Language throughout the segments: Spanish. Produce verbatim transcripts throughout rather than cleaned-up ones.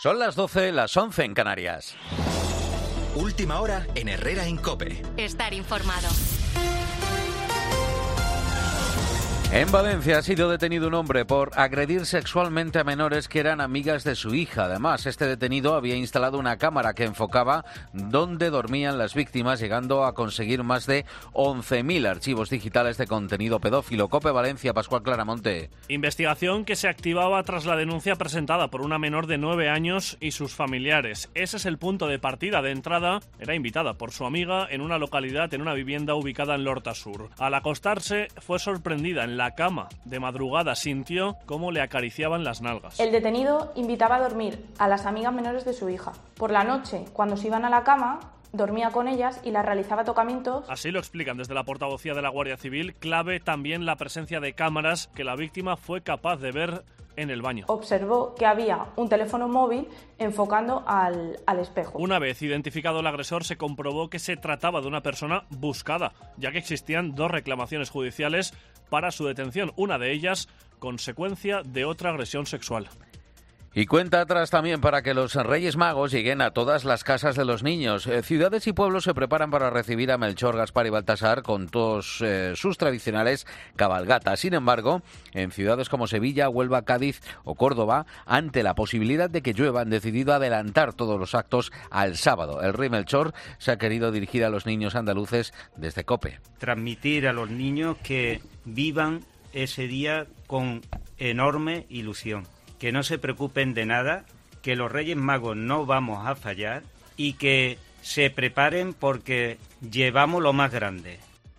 Son las doce, las once en Canarias. Última hora en Herrera en COPE. Estar informado. En Valencia ha sido detenido un hombre por agredir sexualmente a menores que eran amigas de su hija. Además, este detenido había instalado una cámara que enfocaba dónde dormían las víctimas, llegando a conseguir más de once mil archivos digitales de contenido pedófilo. COPE Valencia, Pascual Claramonte. Investigación que se activaba tras la denuncia presentada por una menor de nueve años y sus familiares. Ese es el punto de partida. De entrada, era invitada por su amiga en una localidad, en una vivienda ubicada en Lorta Sur. Al acostarse, fue sorprendida en la la cama. De madrugada sintió cómo le acariciaban las nalgas. El detenido invitaba a dormir a las amigas menores de su hija. Por la noche, cuando se iban a la cama, dormía con ellas y las realizaba tocamientos. Así lo explican desde la portavocía de la Guardia Civil. Clave también la presencia de cámaras que la víctima fue capaz de ver en el baño. Observó que había un teléfono móvil enfocando al, al espejo. Una vez identificado el agresor, se comprobó que se trataba de una persona buscada, ya que existían dos reclamaciones judiciales para su detención, una de ellas consecuencia de otra agresión sexual. Y cuenta atrás también para que los Reyes Magos lleguen a todas las casas de los niños. Eh, ciudades y pueblos se preparan para recibir a Melchor, Gaspar y Baltasar con todos eh, sus tradicionales cabalgatas. Sin embargo, en ciudades como Sevilla, Huelva, Cádiz o Córdoba, ante la posibilidad de que llueva, han decidido adelantar todos los actos al sábado. El Rey Melchor se ha querido dirigir a los niños andaluces desde COPE. Transmitir a los niños que vivan ese día con enorme ilusión. Que no se preocupen de nada, que los Reyes Magos no vamos a fallar y que se preparen porque llevamos lo más grande.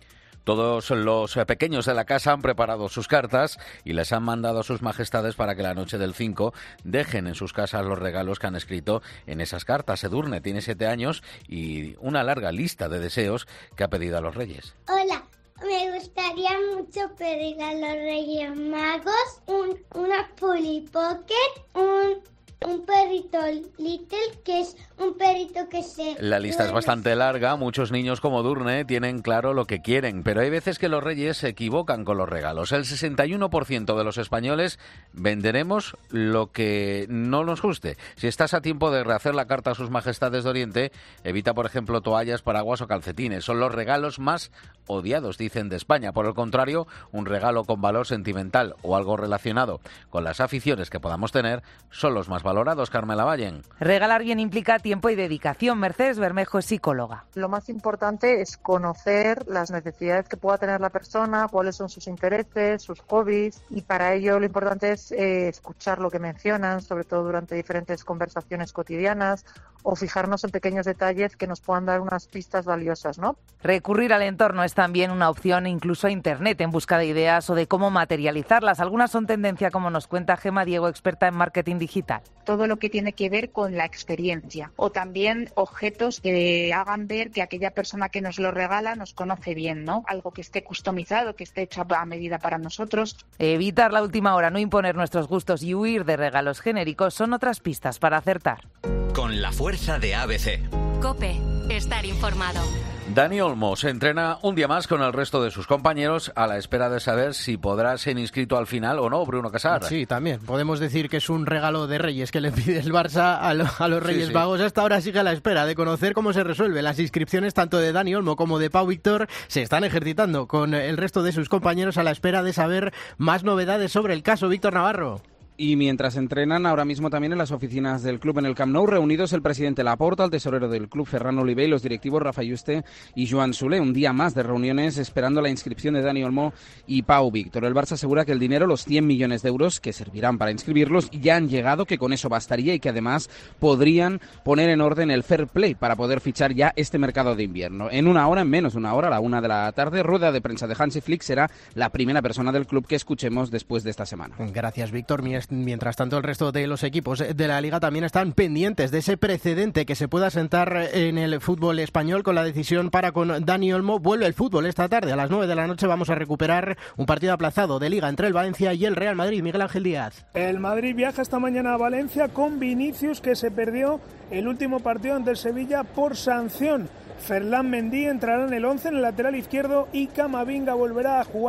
Todos los pequeños de la casa han preparado sus cartas y les han mandado a sus majestades para que la noche del cinco dejen en sus casas los regalos que han escrito en esas cartas. Edurne tiene siete años y una larga lista de deseos que ha pedido a los Reyes. Hola. Me gustaría mucho pedir a los Reyes Magos un, una Polly Pocket, un, un perrito Little, que es un perrito que se... La lista es bastante larga, muchos niños como Durne tienen claro lo que quieren, pero hay veces que los Reyes se equivocan con los regalos. El sesenta y uno por ciento de los españoles venderemos lo que no nos guste. Si estás a tiempo de rehacer la carta a sus majestades de Oriente, evita, por ejemplo, toallas, paraguas o calcetines. Son los regalos más odiados, dicen, de España. Por el contrario, un regalo con valor sentimental o algo relacionado con las aficiones que podamos tener son los más valorados. Carmela Vallen. Regalar bien implica tiempo y dedicación. Mercedes Bermejo es psicóloga. Lo más importante es conocer las necesidades que pueda tener la persona, cuáles son sus intereses, sus hobbies, y para ello lo importante es eh, escuchar lo que mencionan, sobre todo durante diferentes conversaciones cotidianas, o fijarnos en pequeños detalles que nos puedan dar unas pistas valiosas, ¿no? Recurrir al entorno es también una opción, incluso a Internet, en busca de ideas o de cómo materializarlas. Algunas son tendencia, como nos cuenta Gema Diego, experta en marketing digital. Todo lo que tiene que ver con la experiencia, o también objetos que hagan ver que aquella persona que nos lo regala nos conoce bien, ¿no? Algo que esté customizado, que esté hecho a medida para nosotros. Evitar la última hora, no imponer nuestros gustos y huir de regalos genéricos son otras pistas para acertar. Con la fuerza de A B C. COPE, estar informado. Dani Olmo se entrena un día más con el resto de sus compañeros a la espera de saber si podrá ser inscrito al final o no, Bruno Casar. Sí, también. Podemos decir que es un regalo de Reyes que le pide el Barça a, lo, a los Reyes sí, sí. Magos. Hasta ahora sigue a la espera de conocer cómo se resuelven las inscripciones tanto de Dani Olmo como de Pau Víctor. Se están ejercitando con el resto de sus compañeros a la espera de saber más novedades sobre el caso. Víctor Navarro. Y mientras entrenan ahora mismo también en las oficinas del club en el Camp Nou, reunidos el presidente Laporta, el tesorero del club Ferran Oliver y los directivos Rafa Yuste y Joan Soler. Un día más de reuniones esperando la inscripción de Dani Olmo y Pau Víctor. El Barça asegura que el dinero, los cien millones de euros que servirán para inscribirlos, ya han llegado, que con eso bastaría y que además podrían poner en orden el fair play para poder fichar ya este mercado de invierno. En una hora, en menos de una hora, a la una de la tarde, rueda de prensa de Hansi Flick será la primera persona del club que escuchemos después de esta semana. Gracias, Víctor. Mientras tanto, el resto de los equipos de la Liga también están pendientes de ese precedente que se pueda sentar en el fútbol español con la decisión para con Dani Olmo. Vuelve el fútbol esta tarde a las nueve de la noche. Vamos a recuperar un partido aplazado de Liga entre el Valencia y el Real Madrid. Miguel Ángel Díaz. El Madrid viaja esta mañana a Valencia con Vinicius, que se perdió el último partido ante el Sevilla por sanción. Ferland Mendy entrará en el once en el lateral izquierdo y Camavinga volverá a jugar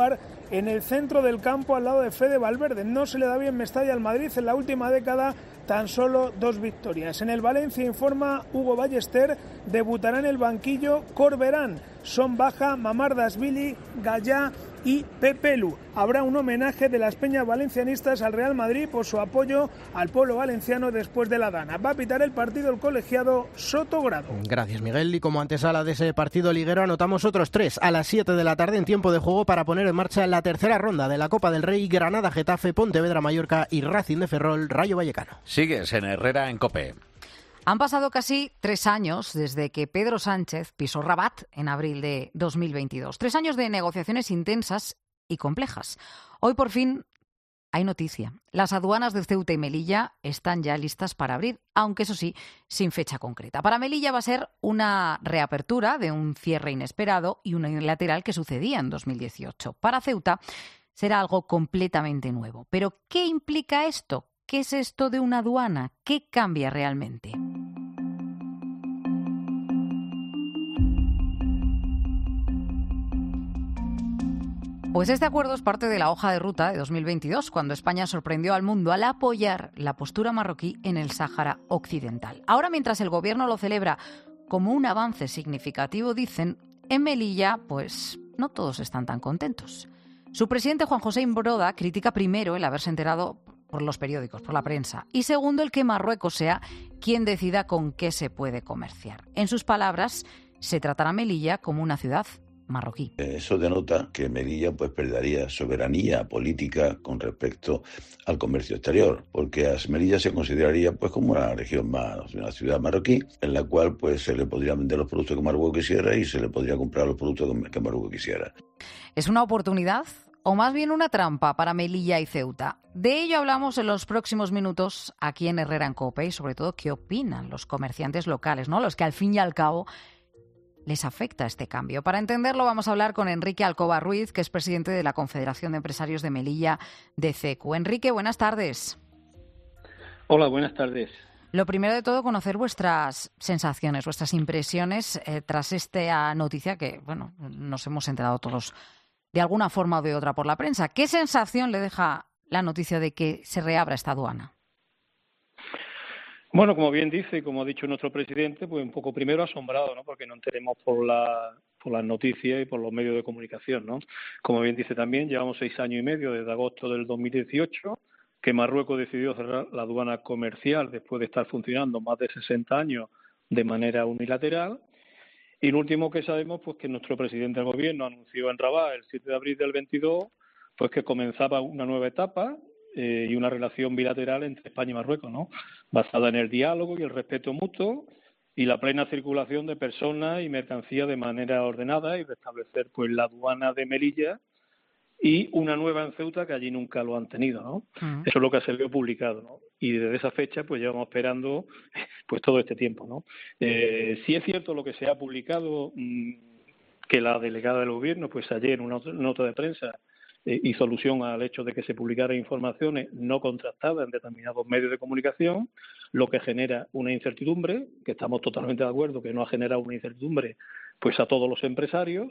en el centro del campo al lado de Fede Valverde. No se le da bien Mestalla al Madrid en la última década, tan solo dos victorias. En el Valencia, informa Hugo Ballester, debutará en el banquillo Corberán. Son baja Mamardashvili, Gallá y Pepe Lu. Habrá un homenaje de las peñas valencianistas al Real Madrid por su apoyo al pueblo valenciano después de la Dana. Va a pitar el partido el colegiado Sotogrado. Gracias, Miguel. Y como antesala de ese partido liguero, anotamos otros tres a las siete de la tarde en tiempo de juego para poner en marcha la tercera ronda de la Copa del Rey: Granada, Getafe, Pontevedra, Mallorca y Racing de Ferrol, Rayo Vallecano. Sigues en Herrera en COPE. Han pasado casi tres años desde que Pedro Sánchez pisó Rabat en abril de dos mil veintidós. Tres años de negociaciones intensas y complejas. Hoy, por fin, hay noticia. Las aduanas de Ceuta y Melilla están ya listas para abrir, aunque eso sí, sin fecha concreta. Para Melilla va a ser una reapertura de un cierre inesperado y unilateral que sucedía en dos mil dieciocho. Para Ceuta será algo completamente nuevo. ¿Pero qué implica esto? ¿Qué es esto de una aduana? ¿Qué cambia realmente? Pues este acuerdo es parte de la hoja de ruta de dos mil veintidós, cuando España sorprendió al mundo al apoyar la postura marroquí en el Sáhara Occidental. Ahora, mientras el gobierno lo celebra como un avance significativo, dicen, en Melilla, pues no todos están tan contentos. Su presidente, Juan José Imbroda, critica primero el haberse enterado por los periódicos, por la prensa, y segundo, el que Marruecos sea quien decida con qué se puede comerciar. En sus palabras, se tratará a Melilla como una ciudad marroquí. Eso denota que Melilla pues perdería soberanía política con respecto al comercio exterior, porque a Melilla se consideraría pues como una región más, una ciudad marroquí, en la cual pues se le podrían vender los productos que Marruecos quisiera y se le podría comprar los productos que Marruecos quisiera. ¿Es una oportunidad o más bien una trampa para Melilla y Ceuta? De ello hablamos en los próximos minutos aquí en Herrera en COPE y sobre todo qué opinan los comerciantes locales, ¿no? Los que al fin y al cabo les afecta este cambio. Para entenderlo vamos a hablar con Enrique Alcoba Ruiz, que es presidente de la Confederación de Empresarios de Melilla de C E C U. Enrique, buenas tardes. Hola, buenas tardes. Lo primero de todo, conocer vuestras sensaciones, vuestras impresiones eh, tras esta noticia que, bueno, nos hemos enterado todos de alguna forma o de otra por la prensa. ¿Qué sensación le deja la noticia de que se reabra esta aduana? Bueno, como bien dice, como ha dicho nuestro presidente, pues un poco primero asombrado, ¿no? Porque no enteremos por la por las noticias y por los medios de comunicación, ¿no? Como bien dice también, llevamos seis años y medio desde agosto del dos mil dieciocho que Marruecos decidió cerrar la aduana comercial después de estar funcionando más de sesenta años de manera unilateral. Y lo último que sabemos, pues que nuestro presidente del gobierno anunció en Rabat el siete de abril del veintidós, pues que comenzaba una nueva etapa eh, y una relación bilateral entre España y Marruecos, ¿no? Basada en el diálogo y el respeto mutuo y la plena circulación de personas y mercancías de manera ordenada y restablecer pues la aduana de Melilla y una nueva en Ceuta que allí nunca lo han tenido, ¿no? Uh-huh. Eso es lo que se vio publicado, ¿no? Y desde esa fecha pues llevamos esperando pues todo este tiempo, ¿no? Eh, sí es cierto lo que se ha publicado, mmm, que la delegada del gobierno pues ayer en una nota de prensa eh, hizo alusión al hecho de que se publicaran informaciones no contrastadas en determinados medios de comunicación, lo que genera una incertidumbre, que estamos totalmente de acuerdo que no ha generado una incertidumbre pues a todos los empresarios.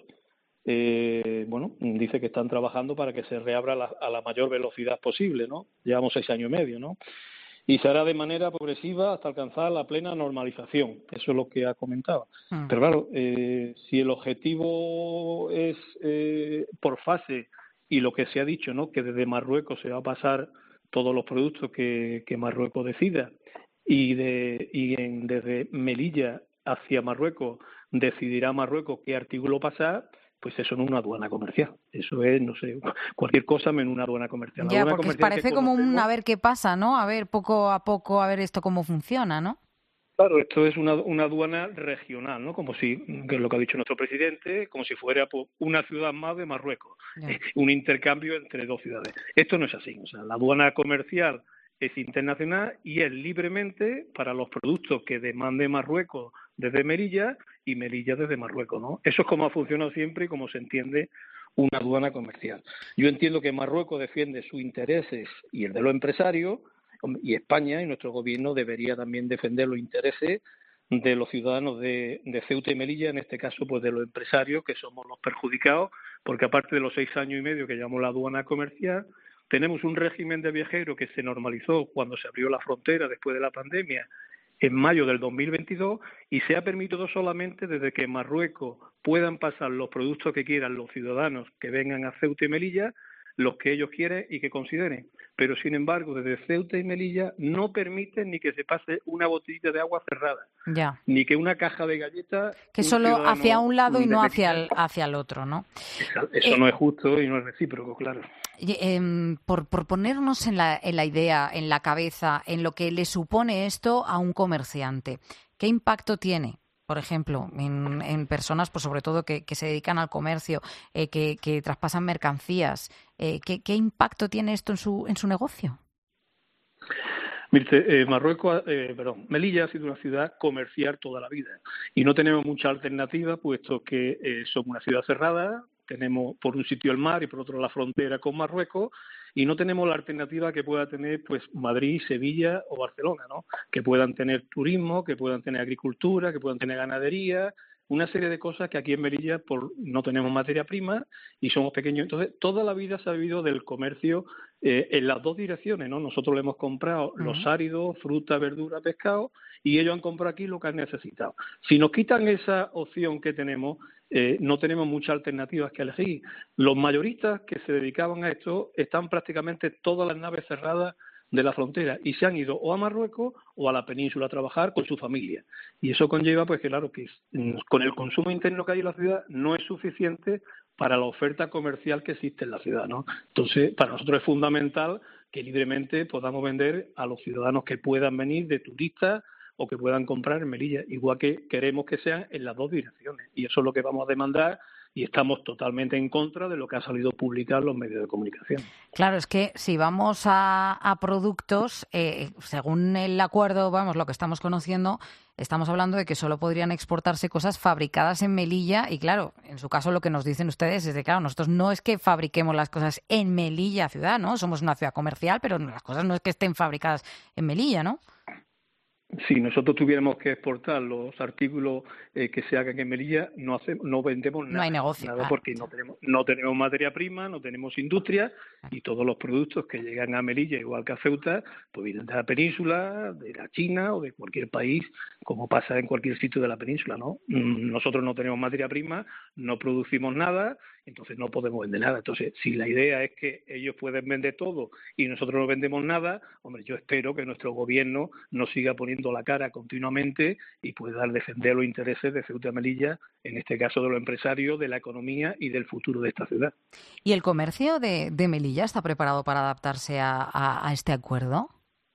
Eh, bueno, dice que están trabajando para que se reabra la, a la mayor velocidad posible, ¿no? Llevamos seis años y medio, ¿no? Y se hará de manera progresiva hasta alcanzar la plena normalización. Eso es lo que ha comentado. Mm. Pero claro, eh, si el objetivo es eh, por fase y lo que se ha dicho, ¿no? Que desde Marruecos se va a pasar todos los productos que, que Marruecos decida y, de, y en, desde Melilla hacia Marruecos decidirá Marruecos qué artículo pasar, pues eso no es una aduana comercial. Eso es, no sé, cualquier cosa menos una aduana comercial. Ya, porque comercial parece como un a ver qué pasa, ¿no? A ver, poco a poco, a ver esto cómo funciona, ¿no? Claro, esto es una, una aduana regional, ¿no? Como si, que es lo que ha dicho nuestro presidente, como si fuera una ciudad más de Marruecos. Eh, un intercambio entre dos ciudades. Esto no es así. O sea, la aduana comercial es internacional y es libremente para los productos que demande Marruecos desde Melilla y Melilla desde Marruecos, ¿no? Eso es como ha funcionado siempre y como se entiende una aduana comercial. Yo entiendo que Marruecos defiende sus intereses y el de los empresarios, y España y nuestro gobierno debería también defender los intereses de los ciudadanos de, de Ceuta y Melilla, en este caso pues de los empresarios, que somos los perjudicados porque aparte de los seis años y medio que llevamos la aduana comercial, tenemos un régimen de viajeros que se normalizó cuando se abrió la frontera después de la pandemia en mayo del dos mil veintidós y se ha permitido solamente desde que en Marruecos puedan pasar los productos que quieran los ciudadanos que vengan a Ceuta y Melilla, los que ellos quieren y que consideren. Pero, sin embargo, desde Ceuta y Melilla no permiten ni que se pase una botellita de agua cerrada, ya. ni que una caja de galletas... Que solo hacia un lado y no hacia el, hacia el otro, ¿no? Eso, eso eh, no es justo y no es recíproco, claro. Eh, por, por ponernos en la, en la idea, en la cabeza, en lo que le supone esto a un comerciante, ¿qué impacto tiene? Por ejemplo, en, en personas, pues sobre todo que, que se dedican al comercio, eh, que, que traspasan mercancías. Eh, ¿qué, ¿Qué impacto tiene esto en su, en su negocio? Mire, eh, Marruecos, eh, perdón, Melilla ha sido una ciudad comercial toda la vida y no tenemos mucha alternativa, puesto que eh, somos una ciudad cerrada. Tenemos por un sitio el mar y por otro la frontera con Marruecos y no tenemos la alternativa que pueda tener pues Madrid, Sevilla o Barcelona, ¿no? Que puedan tener turismo, que puedan tener agricultura, que puedan tener ganadería, una serie de cosas que aquí en Melilla por, no tenemos materia prima y somos pequeños. Entonces, toda la vida se ha vivido del comercio eh, en las dos direcciones, ¿no? Nosotros le hemos comprado uh-huh. los áridos, fruta, verdura, pescado, y ellos han comprado aquí lo que han necesitado. Si nos quitan esa opción que tenemos, eh, no tenemos muchas alternativas que elegir. Los mayoristas que se dedicaban a esto están prácticamente todas las naves cerradas de la frontera y se han ido o a Marruecos o a la península a trabajar con su familia. Y eso conlleva, pues, que claro, que con el consumo interno que hay en la ciudad no es suficiente para la oferta comercial que existe en la ciudad, ¿no? Entonces, para nosotros es fundamental que libremente podamos vender a los ciudadanos que puedan venir de turistas o que puedan comprar en Melilla, igual que queremos que sean en las dos direcciones. Y eso es lo que vamos a demandar y estamos totalmente en contra de lo que ha salido publicar los medios de comunicación. Claro, es que si vamos a, a productos, eh, según el acuerdo, vamos, lo que estamos conociendo, estamos hablando de que solo podrían exportarse cosas fabricadas en Melilla y, claro, en su caso lo que nos dicen ustedes es de, claro, nosotros no es que fabriquemos las cosas en Melilla ciudad, ¿no? Somos una ciudad comercial, pero las cosas no es que estén fabricadas en Melilla, ¿no? Si nosotros tuviéramos que exportar los artículos eh, que se hagan en Melilla, no hacemos, no vendemos nada. No hay negocio. Nada, porque no tenemos, no tenemos materia prima, no tenemos industria y todos los productos que llegan a Melilla, igual que a Ceuta, pues vienen de la península, de la China o de cualquier país, como pasa en cualquier sitio de la península, ¿no? Nosotros no tenemos materia prima, no producimos nada, entonces no podemos vender nada. Entonces, si la idea es que ellos pueden vender todo y nosotros no vendemos nada, hombre, yo espero que nuestro gobierno nos siga poniendo la cara continuamente y pueda defender los intereses de Ceuta y Melilla, en este caso de los empresarios, de la economía y del futuro de esta ciudad. ¿Y el comercio de, de Melilla está preparado para adaptarse a, a, a este acuerdo?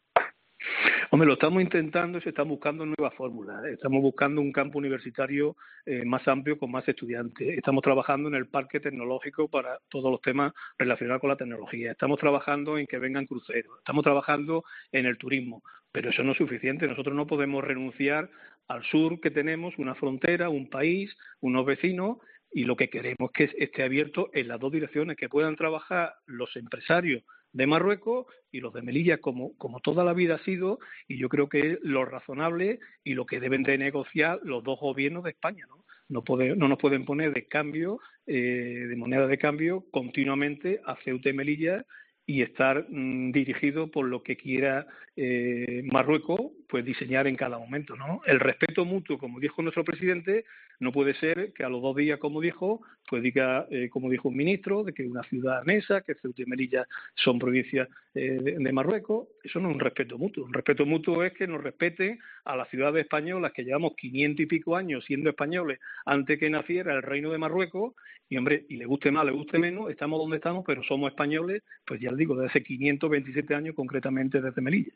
Hombre, lo estamos intentando y se están buscando nuevas fórmulas. Estamos buscando un campo universitario eh, más amplio con más estudiantes. Estamos trabajando en el parque tecnológico para todos los temas relacionados con la tecnología. Estamos trabajando en que vengan cruceros. Estamos trabajando en el turismo. Pero eso no es suficiente. Nosotros no podemos renunciar al sur que tenemos, una frontera, un país, unos vecinos, y lo que queremos es que esté abierto en las dos direcciones, que puedan trabajar los empresarios de Marruecos y los de Melilla, como, como toda la vida ha sido, y yo creo que es lo razonable y lo que deben de negociar los dos gobiernos de España, ¿no? No, puede, no nos pueden poner de cambio, eh, de moneda de cambio continuamente a Ceuta y Melilla y estar mmm, dirigido por lo que quiera eh, Marruecos, pues diseñar en cada momento, ¿no? El respeto mutuo, como dijo nuestro presidente, no puede ser que a los dos días, como dijo, pues diga, eh, como dijo un ministro, de que una ciudad danesa, que Ceuta y Melilla son provincias eh, de, de Marruecos. Eso no es un respeto mutuo. Un respeto mutuo es que nos respeten a las ciudades españolas que llevamos quinientos y pico años siendo españoles antes que naciera el Reino de Marruecos, y hombre, y le guste más, le guste menos, estamos donde estamos, pero somos españoles, pues ya les digo, desde hace quinientos veintisiete años, concretamente desde Melilla.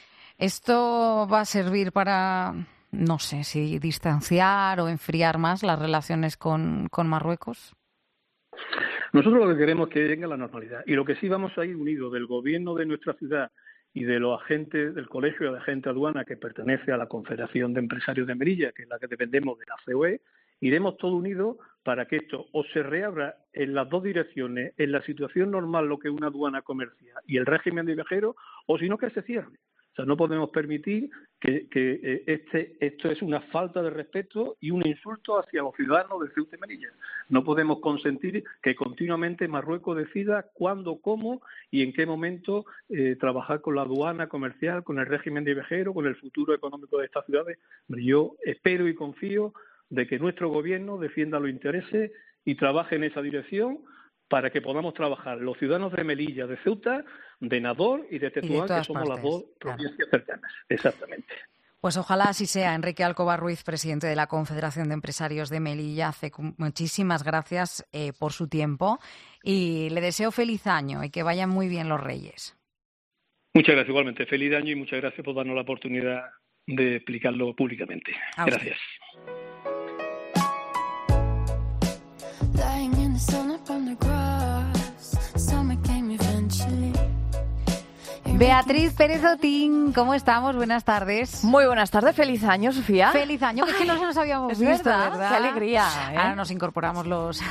¿Esto va a servir para, no sé, si distanciar o enfriar más las relaciones con, con Marruecos? Nosotros lo que queremos es que venga la normalidad. Y lo que sí vamos a ir unidos del gobierno de nuestra ciudad y de los agentes del Colegio de Agentes Aduana, que pertenece a la Confederación de Empresarios de Melilla, que es la que dependemos de la C O E, iremos todos unidos para que esto o se reabra en las dos direcciones, en la situación normal, lo que es una aduana comercial y el régimen de viajeros, o si no, que se cierre. sea, no podemos permitir que, que este, esto es una falta de respeto y un insulto hacia los ciudadanos de Ceuta y Melilla. No podemos consentir que continuamente Marruecos decida cuándo, cómo y en qué momento eh, trabajar con la aduana comercial, con el régimen de viajeros, con el futuro económico de estas ciudades. Yo espero y confío de que nuestro gobierno defienda los intereses y trabaje en esa dirección para que podamos trabajar los ciudadanos de Melilla, de Ceuta, de Nador y de Tetuán, que somos partes, las dos provincias claro. cercanas. Exactamente. Pues ojalá así sea. Enrique Alcoba Ruiz, presidente de la Confederación de Empresarios de Melilla, muchísimas gracias eh, por su tiempo y le deseo feliz año y que vayan muy bien los Reyes. Muchas gracias, igualmente. Feliz año y muchas gracias por darnos la oportunidad de explicarlo públicamente. Gracias. Beatriz Pérez Otín, ¿cómo estamos? Buenas tardes. Muy buenas tardes, feliz año, Sofía. Feliz año, que es que no nos habíamos es visto, verdad, ¿verdad? Qué alegría, ¿eh? Ahora nos incorporamos los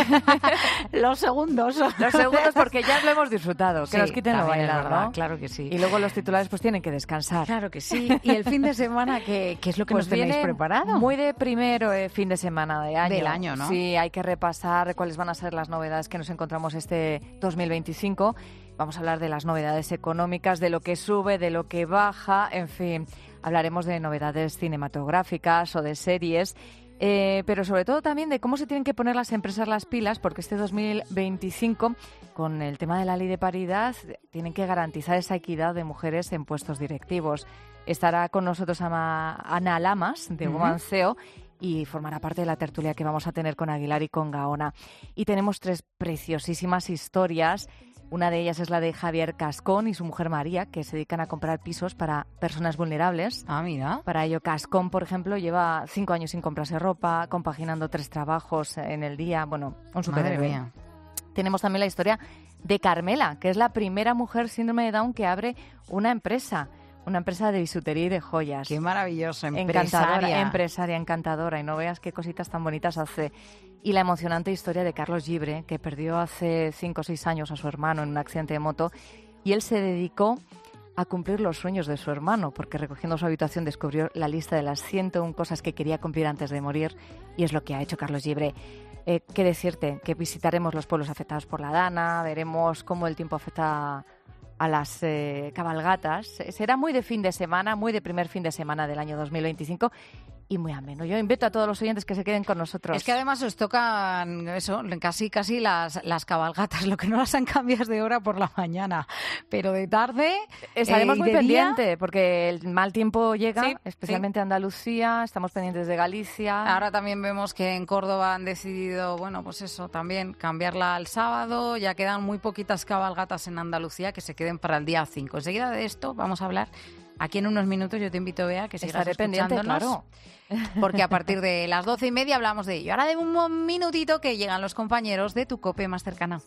los segundos. Los segundos porque ya lo hemos disfrutado, que sí, nos quiten lo bailado, ¿no? Claro que sí. Y luego los titulares pues tienen que descansar. Claro que sí. Y el fin de semana, ¿qué, qué es lo que pues nos tenéis preparado? Muy de primero eh, fin de semana de año. Del año, ¿no? Sí, hay que repasar cuáles van a ser las novedades que nos encontramos este dos mil veinticinco. Vamos a hablar de las novedades económicas, de lo que sube, de lo que baja, en fin, hablaremos de novedades cinematográficas o de series, eh, pero sobre todo también de cómo se tienen que poner las empresas las pilas, porque este dos mil veinticinco, con el tema de la ley de paridad, tienen que garantizar esa equidad de mujeres en puestos directivos. Estará con nosotros Ana Lamas, de Uh-huh. Woman C E O, y formará parte de la tertulia que vamos a tener con Aguilar y con Gaona. Y tenemos tres preciosísimas historias. Una de ellas es la de Javier Cascón y su mujer María, que se dedican a comprar pisos para personas vulnerables. Ah, mira. Para ello, Cascón, por ejemplo, lleva cinco años sin comprarse ropa, compaginando tres trabajos en el día. Bueno, un superhéroe. Madre mía. Tenemos también la historia de Carmela, que es la primera mujer síndrome de Down que abre una empresa. Una empresa de bisutería y de joyas. Qué maravilloso, empresaria. Encantadora, empresaria, encantadora. Y no veas qué cositas tan bonitas hace. Y la emocionante historia de Carlos Gibre, que perdió hace cinco o seis años a su hermano en un accidente de moto. Y él se dedicó a cumplir los sueños de su hermano, porque recogiendo su habitación descubrió la lista de las ciento una cosas que quería cumplir antes de morir. Y es lo que ha hecho Carlos Gibre. Eh, ¿Qué decirte? Que visitaremos los pueblos afectados por la Dana, veremos cómo el tiempo afecta a las eh, cabalgatas. Será muy de fin de semana, muy de primer fin de semana del año dos mil veinticinco y muy ameno. Yo invito a todos los oyentes que se queden con nosotros. Es que además os tocan eso, casi casi las, las cabalgatas, lo que no las han cambiado de hora por la mañana, pero de tarde estaremos eh, muy de pendientes día... porque el mal tiempo llega, sí, especialmente sí. a Andalucía, estamos pendientes de Galicia. Ahora también vemos que en Córdoba han decidido, bueno, pues eso, también cambiarla al sábado, ya quedan muy poquitas cabalgatas en Andalucía que se queden para el día cinco. Enseguida de esto vamos a hablar. Aquí en unos minutos yo te invito, Bea, que sigas Estaré pendiente, escuchándonos, claro. Porque a partir de las doce y media hablamos de ello. Ahora de un minutito que llegan los compañeros de tu COPE más cercana.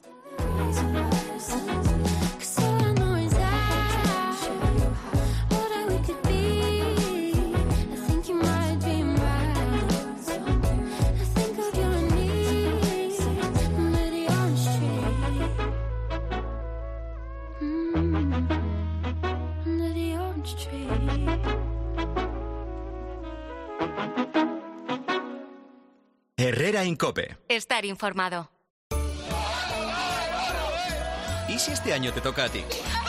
Herrera en COPE. Estar informado. ¿Y si este año te toca a ti?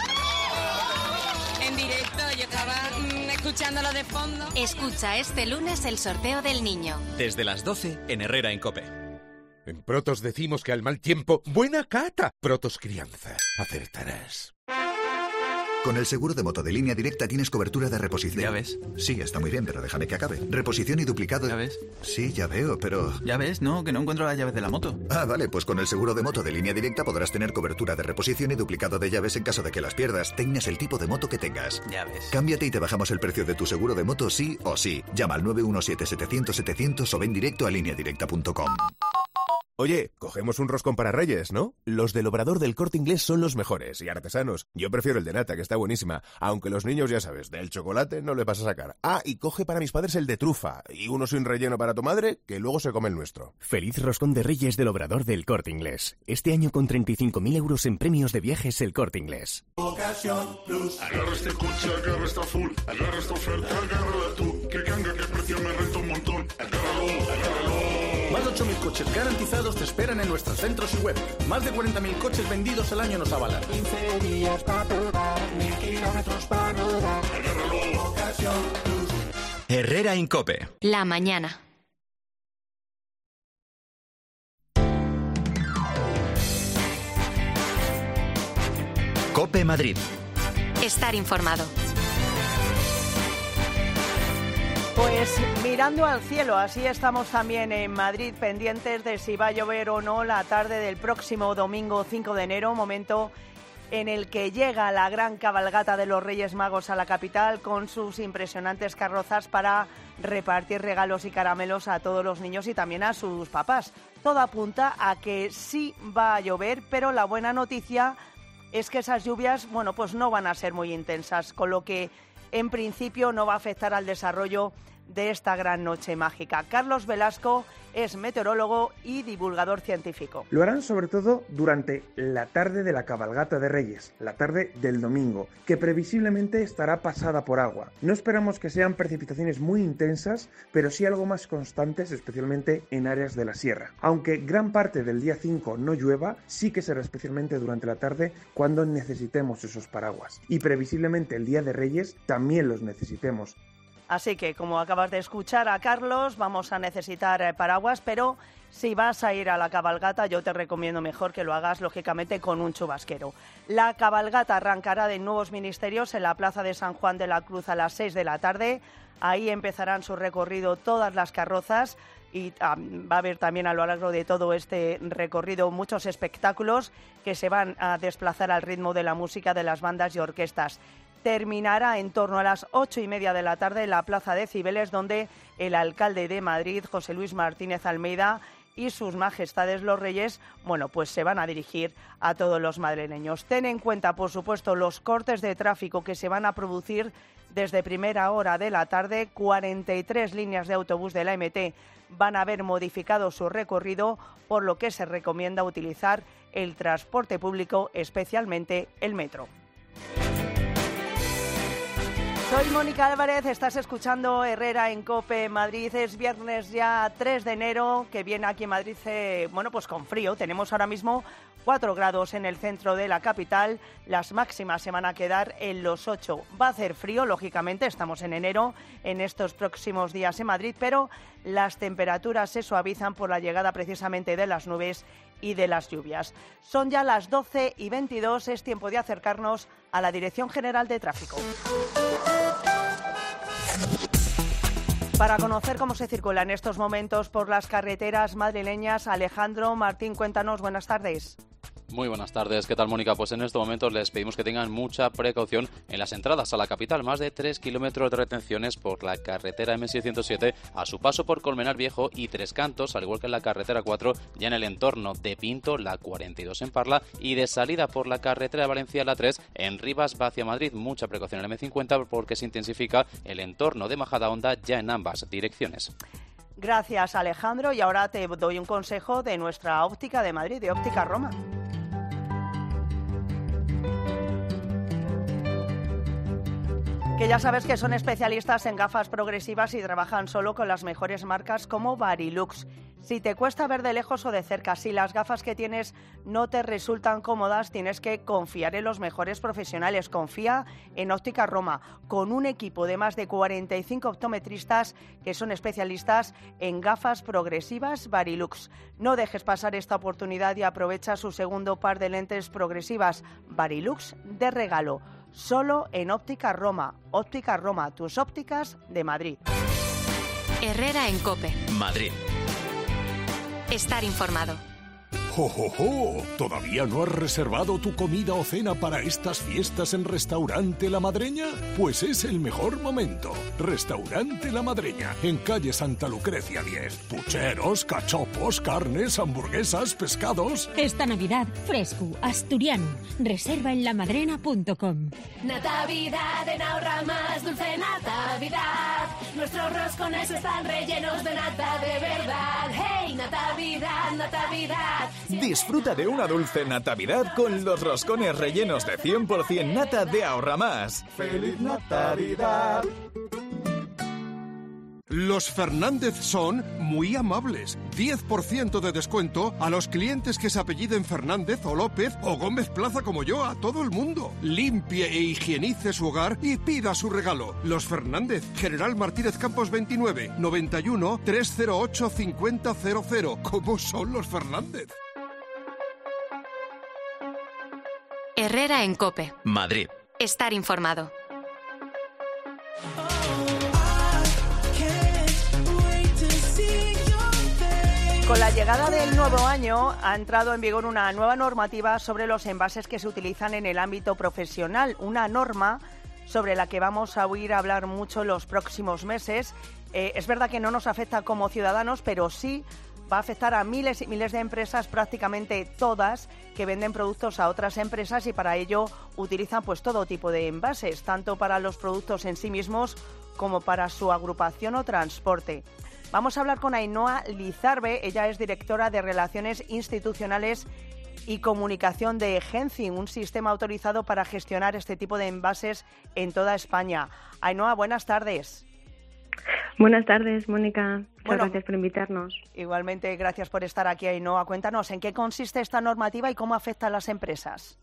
En directo, yo estaba mmm, escuchándolo de fondo. Escucha este lunes el sorteo del niño. Desde las doce en Herrera en COPE. En Protos decimos que al mal tiempo, buena cata. Protos Crianza, acertarás. Con el seguro de moto de Línea Directa tienes cobertura de reposición. Ya ves. Sí, está muy bien, pero déjame que acabe. Reposición y duplicado... Ya ves. Sí, ya veo, pero... Ya ves, no, que no encuentro las llaves de la moto. Ah, vale, pues con el seguro de moto de Línea Directa podrás tener cobertura de reposición y duplicado de llaves en caso de que las pierdas, tengas el tipo de moto que tengas. Ya ves. Cámbiate y te bajamos el precio de tu seguro de moto sí o sí. Llama al nueve uno siete, setecientos, setecientos o ven directo a línea directa punto com. Oye, cogemos un roscón para Reyes, ¿no? Los del Obrador del Corte Inglés son los mejores y artesanos. Yo prefiero el de nata, que está buenísima. Aunque los niños, ya sabes, del chocolate no le vas a sacar. Ah, y coge para mis padres el de trufa. Y uno sin relleno para tu madre, que luego se come el nuestro. Feliz roscón de Reyes del Obrador del Corte Inglés. Este año con treinta y cinco mil euros en premios de viajes El Corte Inglés. Ocasión Plus. Agarra este coche, agarra esta full, agarra esta oferta, agárrala tú. Que canga, que precio me renta un montón. Agárralo, agárralo. Más de ocho mil coches garantizados te esperan en nuestros centros y web. Más de cuarenta mil coches vendidos al año nos avalan. quince días para probar, mil kilómetros para rodar. Agárralo. Ocasión Plus. Herrera Incope. La mañana. Cope Madrid. Estar informado. Pues mirando al cielo, así estamos también en Madrid, pendientes de si va a llover o no la tarde del próximo domingo cinco de enero, momento en el que llega la gran cabalgata de los Reyes Magos a la capital con sus impresionantes carrozas para repartir regalos y caramelos a todos los niños y también a sus papás. Todo apunta a que sí va a llover, pero la buena noticia es que esas lluvias, bueno, pues no van a ser muy intensas, con lo que en principio no va a afectar al desarrollo de esta gran noche mágica. Carlos Velasco es meteorólogo y divulgador científico. Lo harán sobre todo durante la tarde de la cabalgata de Reyes, la tarde del domingo, que previsiblemente estará pasada por agua. No esperamos que sean precipitaciones muy intensas, pero sí algo más constantes, especialmente en áreas de la sierra. Aunque gran parte del día cinco no llueva, sí que será especialmente durante la tarde cuando necesitemos esos paraguas. Y previsiblemente el día de Reyes también los necesitemos. Así que, como acabas de escuchar a Carlos, vamos a necesitar eh, paraguas, pero si vas a ir a la cabalgata, yo te recomiendo mejor que lo hagas, lógicamente, con un chubasquero. La cabalgata arrancará de Nuevos Ministerios en la Plaza de San Juan de la Cruz a las seis de la tarde. Ahí empezarán su recorrido todas las carrozas y um, va a haber también a lo largo de todo este recorrido muchos espectáculos que se van a desplazar al ritmo de la música de las bandas y orquestas. Terminará en torno a las ocho y media de la tarde en la Plaza de Cibeles, donde el alcalde de Madrid, José Luis Martínez Almeida, y sus majestades los reyes, bueno, pues se van a dirigir a todos los madrileños. Ten en cuenta, por supuesto, los cortes de tráfico que se van a producir desde primera hora de la tarde. cuarenta y tres líneas de autobús de la M T van a haber modificado su recorrido, por lo que se recomienda utilizar el transporte público, especialmente el metro. Soy Mónica Álvarez, estás escuchando Herrera en COPE Madrid. Es viernes ya tres de enero, que viene aquí en Madrid, eh, bueno, pues con frío. Tenemos ahora mismo cuatro grados en el centro de la capital. Las máximas se van a quedar en los ocho. Va a hacer frío, lógicamente, estamos en enero, en estos próximos días en Madrid, pero las temperaturas se suavizan por la llegada precisamente de las nubes y de las lluvias. Son ya las doce y veintidós, es tiempo de acercarnos a la Dirección General de Tráfico. Para conocer cómo se circula en estos momentos por las carreteras madrileñas, Alejandro Martín, cuéntanos, buenas tardes. Muy buenas tardes, ¿qué tal, Mónica? Pues en estos momentos les pedimos que tengan mucha precaución en las entradas a la capital. Más de tres kilómetros de retenciones por la carretera eme seiscientos siete a su paso por Colmenar Viejo y Tres Cantos, al igual que en la carretera cuatro, ya en el entorno de Pinto, la cuarenta y dos en Parla, y de salida por la carretera de Valencia, la tres, en Rivas va hacia Madrid. Mucha precaución en la eme cincuenta porque se intensifica el entorno de Majadahonda ya en ambas direcciones. Gracias, Alejandro, y ahora te doy un consejo de nuestra óptica de Madrid, de Óptica Roma. Que ya sabes que son especialistas en gafas progresivas y trabajan solo con las mejores marcas como Varilux. Si te cuesta ver de lejos o de cerca, si las gafas que tienes no te resultan cómodas, tienes que confiar en los mejores profesionales. Confía en Óptica Roma, con un equipo de más de cuarenta y cinco optometristas que son especialistas en gafas progresivas Varilux. No dejes pasar esta oportunidad y aprovecha su segundo par de lentes progresivas Varilux de regalo. Solo en Óptica Roma. Óptica Roma, tus ópticas de Madrid. Herrera en COPE. Madrid. Estar informado. ¡Jo, jo, jo! ¿Todavía no has reservado tu comida o cena para estas fiestas en Restaurante La Madreña? Pues es el mejor momento. Restaurante La Madreña, en calle Santa Lucrecia diez. Pucheros, cachopos, carnes, hamburguesas, pescados. Esta Navidad, fresco, asturiano. Reserva en lamadrena punto com. Natividad en ahorra más, dulce Natividad. Nuestros roscones están rellenos de nata de verdad. ¡Hey, Natividad, Natividad! Disfruta de una dulce Natividad con los roscones rellenos de cien por ciento nata de Ahorra Más. ¡Feliz Natividad! Los Fernández son muy amables. diez por ciento de descuento a los clientes que se apelliden Fernández o López o Gómez Plaza como yo, a todo el mundo. Limpie e higienice su hogar y pida su regalo. Los Fernández, General Martínez Campos veintinueve, noventa y uno, trescientos ocho, cincuenta cero cero. ¿Cómo son los Fernández? Herrera en COPE. Madrid. Estar informado. Con la llegada del nuevo año ha entrado en vigor una nueva normativa sobre los envases que se utilizan en el ámbito profesional, una norma sobre la que vamos a oír hablar mucho los próximos meses. Eh, es verdad que no nos afecta como ciudadanos, pero sí va a afectar a miles y miles de empresas, prácticamente todas, que venden productos a otras empresas y para ello utilizan pues todo tipo de envases, tanto para los productos en sí mismos como para su agrupación o transporte. Vamos a hablar con Ainhoa Lizarbe, ella es directora de Relaciones Institucionales y Comunicación de Genci, un sistema autorizado para gestionar este tipo de envases en toda España. Ainhoa, buenas tardes. Buenas tardes, Mónica. Muchas bueno, gracias por invitarnos. Igualmente, gracias por estar aquí, Ainhoa. Cuéntanos, ¿en qué consiste esta normativa y cómo afecta a las empresas?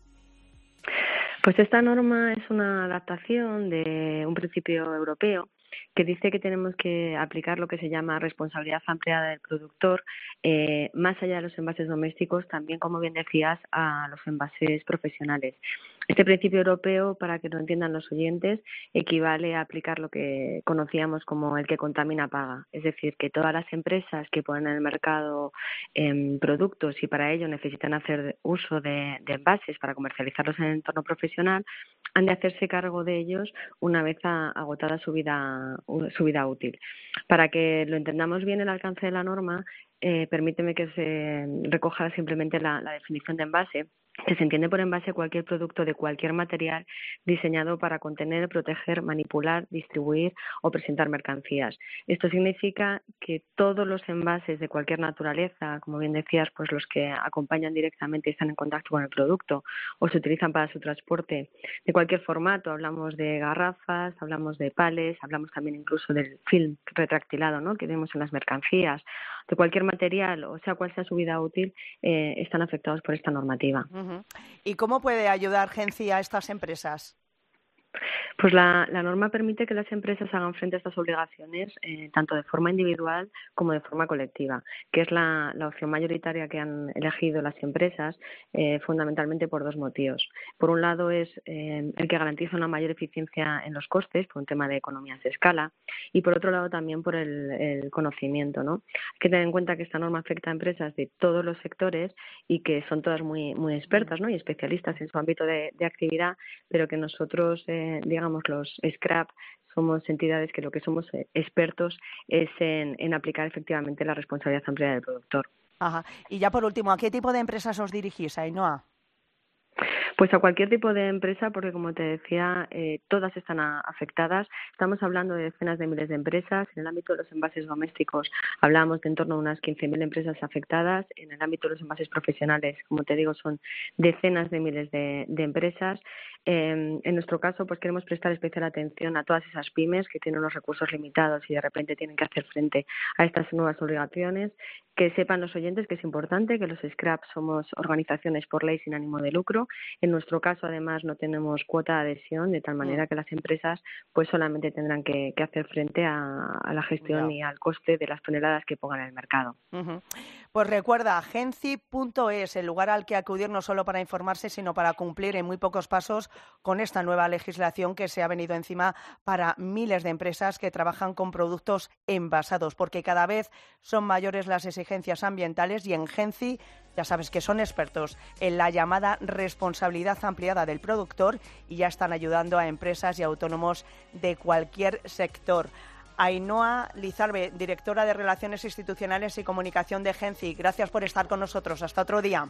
Pues esta norma es una adaptación de un principio europeo que dice que tenemos que aplicar lo que se llama responsabilidad ampliada del productor, eh, más allá de los envases domésticos, también, como bien decías, a los envases profesionales. Este principio europeo, para que lo entiendan los oyentes, equivale a aplicar lo que conocíamos como el que contamina paga. Es decir, que todas las empresas que ponen en el mercado eh, productos y para ello necesitan hacer uso de, de envases para comercializarlos en el entorno profesional, han de hacerse cargo de ellos una vez a, agotada su vida, su vida útil. Para que lo entendamos bien el alcance de la norma, eh, permíteme que se recoja simplemente la, la definición de envase, que se entiende por envase cualquier producto de cualquier material diseñado para contener, proteger, manipular, distribuir o presentar mercancías. Esto significa que todos los envases de cualquier naturaleza, como bien decías, pues los que acompañan directamente y están en contacto con el producto o se utilizan para su transporte de cualquier formato, hablamos de garrafas, hablamos de palés, hablamos también incluso del film retractilado, ¿no?, que vemos en las mercancías, de cualquier material, o sea cual sea su vida útil, eh, están afectados por esta normativa. Uh-huh. ¿Y cómo puede ayudar Genci a estas empresas? Pues la, la norma permite que las empresas hagan frente a estas obligaciones eh, tanto de forma individual como de forma colectiva, que es la, la opción mayoritaria que han elegido las empresas eh, fundamentalmente por dos motivos. Por un lado es eh, el que garantiza una mayor eficiencia en los costes por un tema de economías de escala y por otro lado también por el, el conocimiento, ¿no? Hay que tener en cuenta que esta norma afecta a empresas de todos los sectores y que son todas muy, muy expertas, ¿no?, y especialistas en su ámbito de, de actividad, pero que nosotros eh, digamos los scrap somos entidades que lo que somos expertos es en, en aplicar efectivamente la responsabilidad ampliada del productor. Ajá. Y ya por último, ¿a qué tipo de empresas os dirigís, Ainhoa? Pues a cualquier tipo de empresa, porque como te decía, eh, todas están a, afectadas. Estamos hablando de decenas de miles de empresas. En el ámbito de los envases domésticos hablamos de en torno a unas quince mil empresas afectadas. En el ámbito de los envases profesionales, como te digo, son decenas de miles de, de empresas. Eh, en nuestro caso, pues queremos prestar especial atención a todas esas pymes que tienen unos recursos limitados y de repente tienen que hacer frente a estas nuevas obligaciones. Que sepan los oyentes que es importante que los scrap somos organizaciones por ley sin ánimo de lucro. En nuestro caso, además, no tenemos cuota de adhesión, de tal manera que las empresas pues solamente tendrán que, que hacer frente a, a la gestión yeah. y al coste de las toneladas que pongan en el mercado. Uh-huh. Pues recuerda, genci punto es el lugar al que acudir no solo para informarse, sino para cumplir en muy pocos pasos con esta nueva legislación que se ha venido encima para miles de empresas que trabajan con productos envasados, porque cada vez son mayores las exigencias ambientales y en Genci ya sabes que son expertos en la llamada responsabilidad ampliada del productor y ya están ayudando a empresas y autónomos de cualquier sector. Ainhoa Lizarbe, directora de Relaciones Institucionales y Comunicación de Genci, gracias por estar con nosotros. Hasta otro día.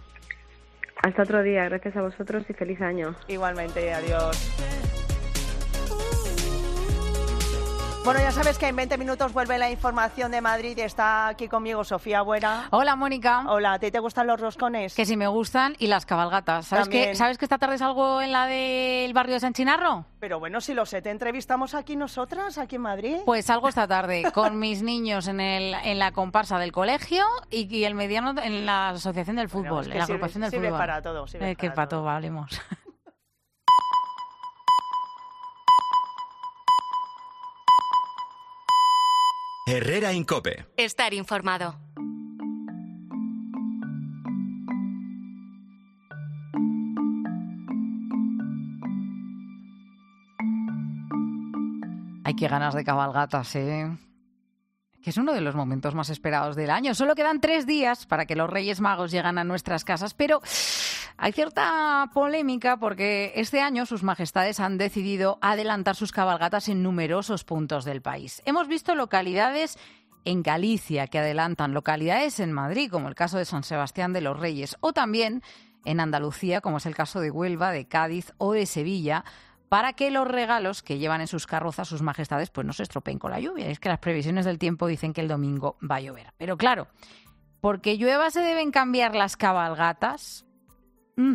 Hasta otro día. Gracias a vosotros y feliz año. Igualmente. Adiós. Bueno, ya sabes que en veinte minutos vuelve la información de Madrid. Está aquí conmigo Sofía Buera. Hola, Mónica. Hola, ¿a ti te gustan los roscones? Que sí me gustan, y las cabalgatas. ¿Sabes que, ¿Sabes que esta tarde salgo en la del barrio de San Chinarro? Pero bueno, si lo sé, ¿te entrevistamos aquí nosotras, aquí en Madrid? Pues salgo esta tarde con mis niños en, el, en la comparsa del colegio y, y el mediano en la asociación del fútbol, bueno, es que en la sirve, agrupación del sirve fútbol. para todo, sirve eh, que para, para todo. todo valemos. Herrera Incope. Estar informado. Ay, qué ganas de cabalgatas, ¿eh? Que es uno de los momentos más esperados del año. Solo quedan tres días para que los Reyes Magos lleguen a nuestras casas, pero hay cierta polémica porque este año sus majestades han decidido adelantar sus cabalgatas en numerosos puntos del país. Hemos visto localidades en Galicia que adelantan, localidades en Madrid, como el caso de San Sebastián de los Reyes, o también en Andalucía, como es el caso de Huelva, de Cádiz o de Sevilla, para que los regalos que llevan en sus carrozas sus majestades pues no se estropeen con la lluvia. Es que las previsiones del tiempo dicen que el domingo va a llover. Pero claro, ¿porque llueva se deben cambiar las cabalgatas? Mm,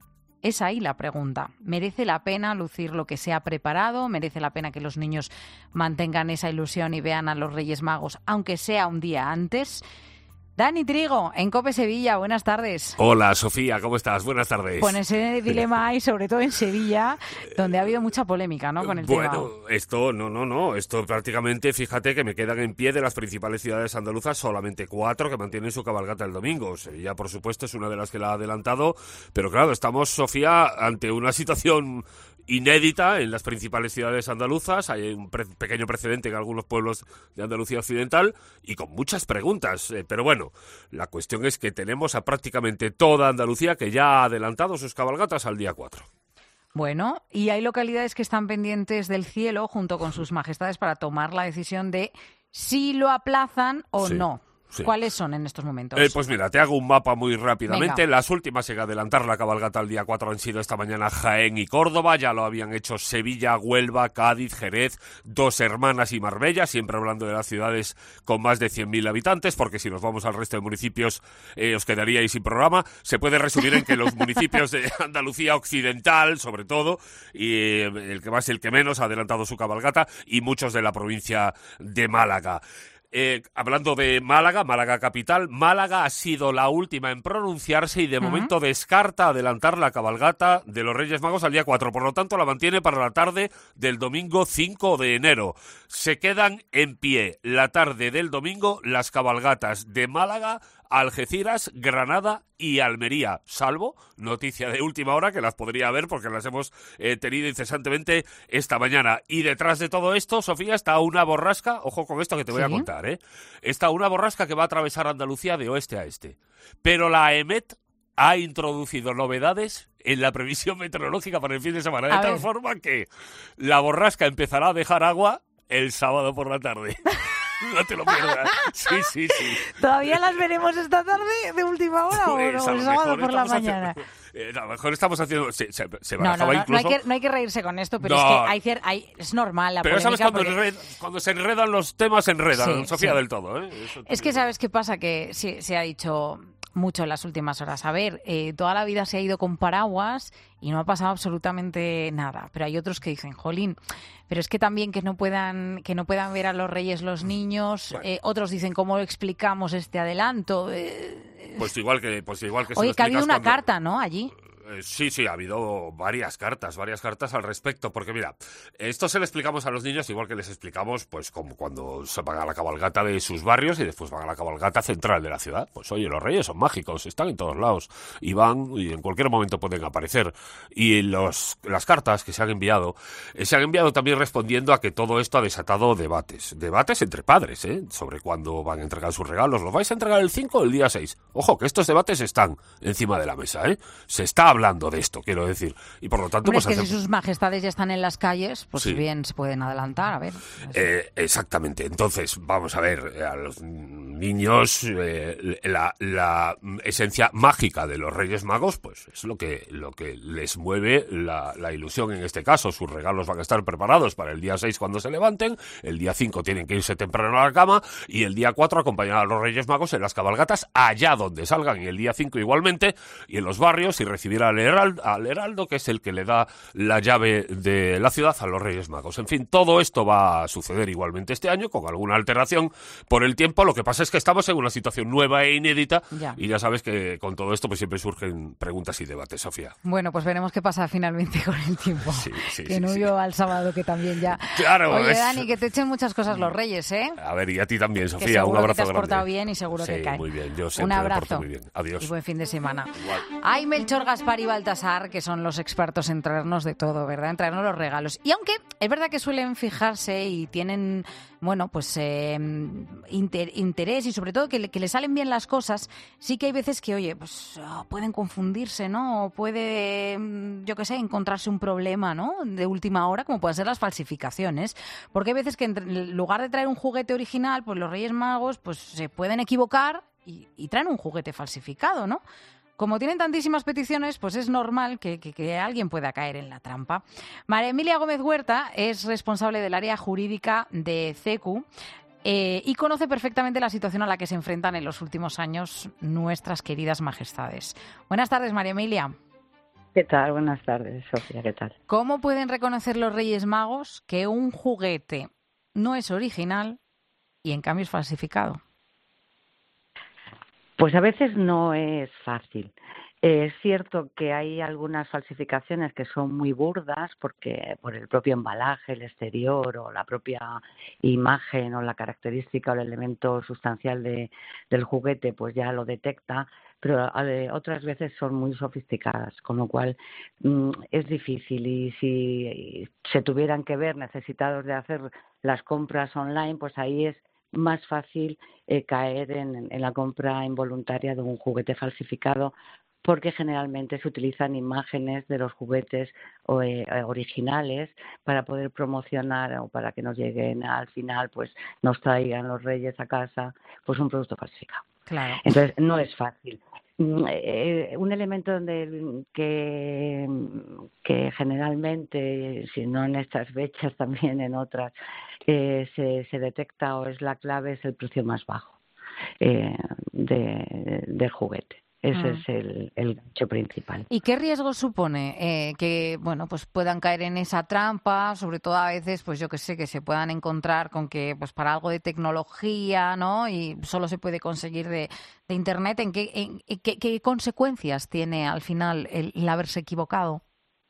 es ahí la pregunta. ¿Merece la pena lucir lo que se ha preparado? ¿Merece la pena que los niños mantengan esa ilusión y vean a los Reyes Magos, aunque sea un día antes? Dani Trigo, en COPE Sevilla, buenas tardes. Hola, Sofía, ¿cómo estás? Buenas tardes. Pues ese dilema hay, sobre todo en Sevilla, donde ha habido mucha polémica, ¿no?, con el bueno, tema. Bueno, esto, no, no, no, esto prácticamente, fíjate que me quedan en pie de las principales ciudades andaluzas solamente cuatro que mantienen su cabalgata el domingo. Sevilla, por supuesto, es una de las que la ha adelantado, pero claro, estamos, Sofía, ante una situación inédita en las principales ciudades andaluzas. Hay un pre- pequeño precedente en algunos pueblos de Andalucía Occidental y con muchas preguntas. Eh, pero bueno, la cuestión es que tenemos a prácticamente toda Andalucía que ya ha adelantado sus cabalgatas al día cuatro. Bueno, y hay localidades que están pendientes del cielo junto con sus majestades para tomar la decisión de si lo aplazan o Sí. no. Sí. ¿Cuáles son en estos momentos? Eh, pues mira, te hago un mapa muy rápidamente. Venga. Las últimas en adelantar la cabalgata al día cuatro han sido esta mañana Jaén y Córdoba. Ya lo habían hecho Sevilla, Huelva, Cádiz, Jerez, Dos Hermanas y Marbella, siempre hablando de las ciudades con más de cien mil habitantes, porque si nos vamos al resto de municipios eh, os quedaríais sin programa. Se puede resumir en que los municipios de Andalucía Occidental, sobre todo, y eh, el que más y el que menos ha adelantado su cabalgata, y muchos de la provincia de Málaga. Eh, hablando de Málaga, Málaga capital, Málaga ha sido la última en pronunciarse y de uh-huh. momento descarta adelantar la cabalgata de los Reyes Magos al día cuatro. Por lo tanto, la mantiene para la tarde del domingo cinco de enero. Se quedan en pie la tarde del domingo las cabalgatas de Málaga, Algeciras, Granada y Almería, salvo noticia de última hora que las podría haber porque las hemos eh, tenido incesantemente esta mañana. Y detrás de todo esto, Sofía, está una borrasca, ojo con esto que te voy ¿Sí? a contar, ¿eh? Está una borrasca que va a atravesar Andalucía de oeste a este. Pero la EMET ha introducido novedades en la previsión meteorológica para el fin de semana, de a tal ver. forma que la borrasca empezará a dejar agua el sábado por la tarde. No te lo pierdas. Sí, sí, sí. ¿Todavía las veremos esta tarde de última hora pues, o el sábado por la mañana? Haciendo, eh, a lo mejor estamos haciendo... Se, se, se no, no, no, incluso... no, hay que, no hay que reírse con esto, pero no. es que hay, cier, hay, es normal la pero polémica. Pero sabes, cuando, porque... enred, cuando se enredan los temas, se enredan, sí, Sofía, sí. del todo. ¿eh? Eso es que ¿sabes qué pasa? Que sí, se ha dicho mucho en las últimas horas. A ver, eh, toda la vida se ha ido con paraguas y no ha pasado absolutamente nada. Pero hay otros que dicen, jolín, pero es que también que no puedan que no puedan ver a los reyes los niños. Bueno. Eh, otros dicen, ¿cómo explicamos este adelanto? Eh, pues igual que pues igual que Oye, se que ha habido una cuando... carta, ¿no? Allí. Sí, sí, ha habido varias cartas, varias cartas al respecto, porque mira, esto se le explicamos a los niños igual que les explicamos, pues como cuando se van a la cabalgata de sus barrios y después van a la cabalgata central de la ciudad. Pues oye, los reyes son mágicos, están en todos lados y van y en cualquier momento pueden aparecer. Y los, las cartas que se han enviado, eh, se han enviado también respondiendo a que todo esto ha desatado debates, debates entre padres, ¿eh? Sobre cuándo van a entregar sus regalos. ¿Los vais a entregar el cinco o el día seis? Ojo, que estos debates están encima de la mesa, ¿eh? Se está hablando hablando de esto, quiero decir. Y por lo tanto, Hombre, pues es que hace- si sus majestades ya están en las calles, pues Sí. bien se pueden adelantar, a ver. Eh, exactamente. Entonces, vamos a ver, eh, a los niños, eh, la, la esencia mágica de los Reyes Magos, pues es lo que, lo que les mueve la, la ilusión en este caso. Sus regalos van a estar preparados para el día seis cuando se levanten, el día cinco tienen que irse temprano a la cama y el día cuatro acompañar a los Reyes Magos en las cabalgatas allá donde salgan, y el día cinco igualmente, y en los barrios, y recibir al heraldo, al heraldo, que es el que le da la llave de la ciudad a los Reyes Magos. En fin, todo esto va a suceder igualmente este año, con alguna alteración por el tiempo. Lo que pasa es que estamos en una situación nueva e inédita, Ya. y ya sabes que con todo esto pues siempre surgen preguntas y debates, Sofía. Bueno, pues veremos qué pasa finalmente con el tiempo. Sí, sí, que sí, no sí. yo al sábado, que también ya... Claro, Oye, es- Dani, que te echen muchas cosas los Reyes, ¿eh? A ver, y a ti también, Que Sofía, seguro un que abrazo te has grande. portado bien y seguro Sí, que cae. muy bien, yo Un siempre me porto abrazo. muy bien. Adiós. Y buen fin de semana. Igual. Hay Melchor, Gaspar y Baltasar, que son los expertos en traernos de todo, ¿verdad? En traernos los regalos. Y aunque es verdad que suelen fijarse y tienen, bueno, pues eh, inter- interés y sobre todo que, le- que les salen bien las cosas, sí que hay veces que, oye, pues oh, pueden confundirse, ¿no? O puede, mm, yo qué sé, encontrarse un problema, ¿no? De última hora, como pueden ser las falsificaciones. Porque hay veces que entre- en lugar de traer un juguete original, pues los Reyes Magos pues se pueden equivocar y, y traen un juguete falsificado, ¿no? Como tienen tantísimas peticiones, pues es normal que, que- que alguien pueda caer en la trampa. María Emilia Gómez Huerta es responsable del área jurídica de C E Q eh, y conoce perfectamente la situación a la que se enfrentan en los últimos años nuestras queridas majestades. Buenas tardes, María Emilia. ¿Qué tal? Buenas tardes, Sofía, ¿qué tal? ¿Cómo pueden reconocer los Reyes Magos que un juguete no es original y en cambio es falsificado? Pues a veces no es fácil. Eh, es cierto que hay algunas falsificaciones que son muy burdas porque por el propio embalaje, el exterior o la propia imagen o la característica o el elemento sustancial de, del juguete pues ya lo detecta, pero eh, otras veces son muy sofisticadas, con lo cual mm, es difícil y si se tuvieran que ver necesitados de hacer las compras online, pues ahí es más fácil eh, caer en, en la compra involuntaria de un juguete falsificado porque generalmente se utilizan imágenes de los juguetes o, eh, originales para poder promocionar o para que nos lleguen al final, pues nos traigan los reyes a casa pues un producto falsificado. Claro. Entonces no es fácil. Mm, eh, un elemento donde que, que generalmente, si no en estas fechas también en otras, eh, se, se detecta o es la clave es el precio más bajo eh, de, del juguete. Ese Mm. es el, el gancho principal. ¿Y qué riesgo supone eh, que bueno pues puedan caer en esa trampa, sobre todo a veces pues yo que sé que se puedan encontrar con que pues para algo de tecnología, ¿no? Y solo se puede conseguir de, de internet, ¿en qué, en, en qué, qué consecuencias tiene al final el, el haberse equivocado?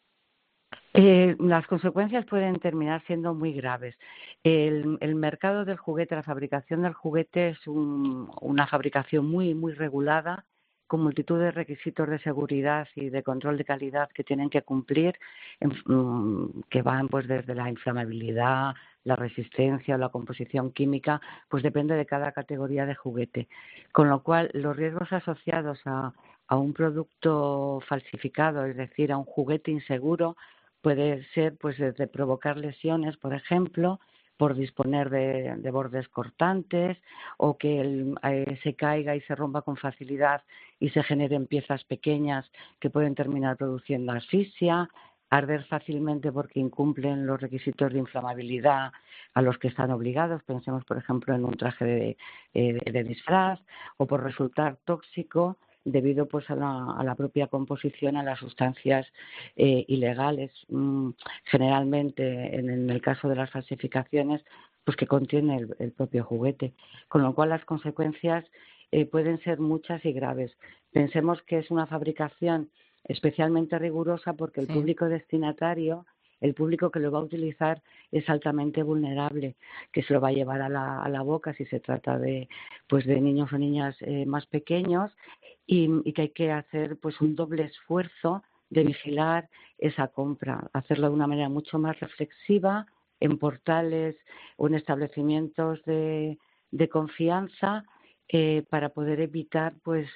Eh, las consecuencias pueden terminar siendo muy graves. El, el mercado del juguete, la fabricación del juguete es un, una fabricación muy muy regulada, con multitud de requisitos de seguridad y de control de calidad que tienen que cumplir, en, mm, que van pues desde la inflamabilidad, la resistencia o la composición química, pues depende de cada categoría de juguete. Con lo cual, los riesgos asociados a, a un producto falsificado, es decir, a un juguete inseguro, puede ser pues desde provocar lesiones, por ejemplo, por disponer de, de bordes cortantes o que el, eh, se caiga y se rompa con facilidad y se generen piezas pequeñas que pueden terminar produciendo asfixia, arder fácilmente porque incumplen los requisitos de inflamabilidad a los que están obligados, pensemos por ejemplo en un traje de, eh, de disfraz, o por resultar tóxico debido pues a la, a la propia composición, a las sustancias eh, ilegales, mm, generalmente en, en el caso de las falsificaciones, pues que contiene el, el propio juguete, con lo cual las consecuencias eh, pueden ser muchas y graves. Pensemos que es una fabricación especialmente rigurosa porque el Sí. público destinatario, el público que lo va a utilizar es altamente vulnerable, que se lo va a llevar a la, a la boca si se trata de pues de niños o niñas eh, más pequeños y, y que hay que hacer pues un doble esfuerzo de vigilar esa compra, hacerlo de una manera mucho más reflexiva en portales o en establecimientos de, de confianza eh, para poder evitar pues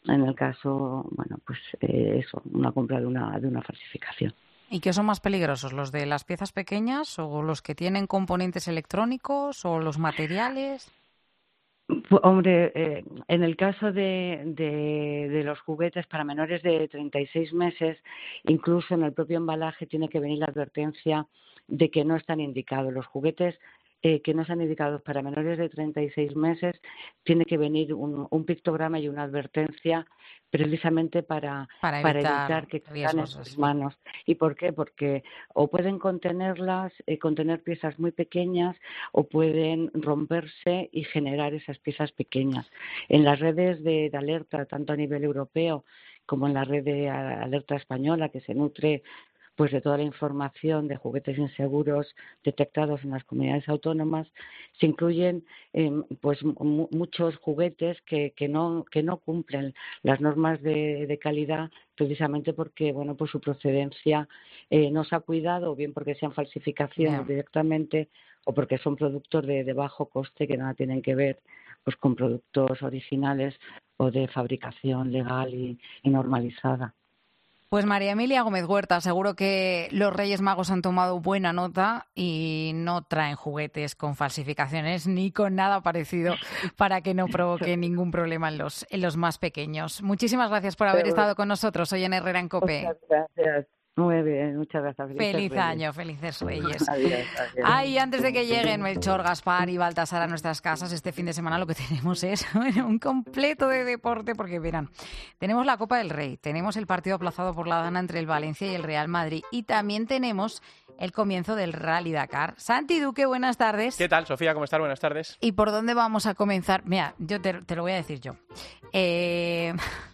en el caso, bueno, pues eh, eso, una compra de una, de una falsificación. ¿Y qué son más peligrosos, los de las piezas pequeñas o los que tienen componentes electrónicos o los materiales? Pues, hombre, eh, en el caso de, de, de los juguetes para menores de treinta y seis meses, incluso en el propio embalaje tiene que venir la advertencia de que no están indicados. Los juguetes eh, que no están indicados para menores de treinta y seis meses tiene que venir un, un pictograma y una advertencia precisamente para, para evitar, para evitar que caigan en sus manos. ¿Y por qué? Porque o pueden contenerlas, eh, contener piezas muy pequeñas o pueden romperse y generar esas piezas pequeñas. En las redes de, de alerta, tanto a nivel europeo como en la red de alerta española, que se nutre pues de toda la información de juguetes inseguros detectados en las comunidades autónomas, se incluyen eh, pues m- muchos juguetes que, que no que no cumplen las normas de, de calidad, precisamente porque bueno pues su procedencia eh, no se ha cuidado, o bien porque sean falsificaciones yeah. directamente, o porque son productos de, de bajo coste que nada tienen que ver pues con productos originales o de fabricación legal y, y normalizada. Pues María Emilia Gómez Huerta, seguro que los Reyes Magos han tomado buena nota y no traen juguetes con falsificaciones ni con nada parecido para que no provoque ningún problema en los, en los más pequeños. Muchísimas gracias por haber estado con nosotros hoy en Herrera en COPE. Muchas gracias. Muy bien, muchas gracias. Feliz Felices año, Reyes. Felices Reyes. Adiós, adiós. Ay, antes de que lleguen Melchor, Gaspar y Baltasar a nuestras casas, este fin de semana lo que tenemos es bueno, un completo de deporte, porque verán, tenemos la Copa del Rey, tenemos el partido aplazado por la Dana entre el Valencia y el Real Madrid, y también tenemos el comienzo del Rally Dakar. Santi Duque, buenas tardes. ¿Qué tal, Sofía? ¿Cómo estás? Buenas tardes. ¿Y por dónde vamos a comenzar? Mira, yo te, te lo voy a decir yo. Eh,